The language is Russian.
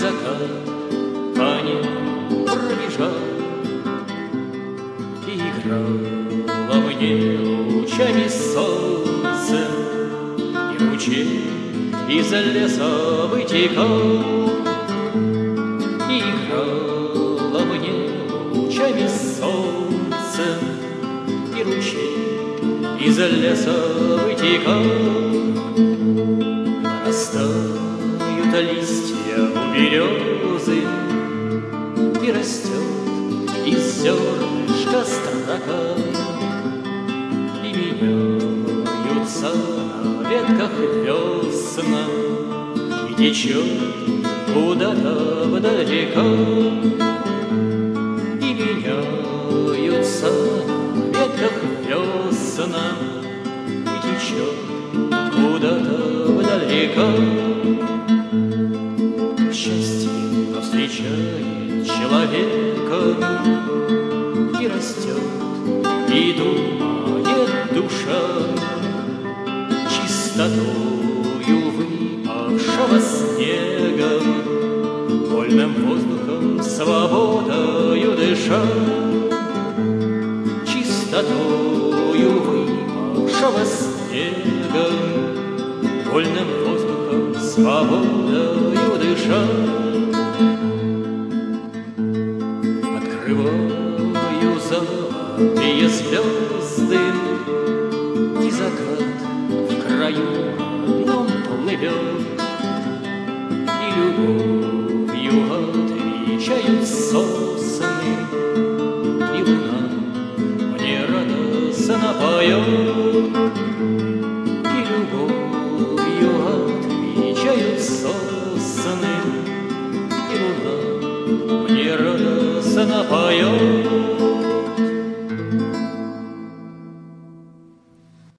закат по небу пробежал, и играло мне лучами солнце, и ручей из леса вытекал, и играло мне лучами солнце, и ручей из леса вытекал. Нарастают листья у березы, и растет из зернышка строка, и меняются на ветках весна, и течет куда-то вдаль река, и меняются на ветках весна, и течет куда-то вдаль река. Счастье встречает человека, и растет, и думает душа, чистотою выпавшего снега, вольным воздухом, свободою дыша, чистотою выпавшего снега, вольным воздухом, свободою дыша. Открываю золотые звезды, и закат в краю одном плывет, и любовью отвечают сосны, и луна мне радостно поет, и любовью отвечают сосны, и луна мне радостно поет.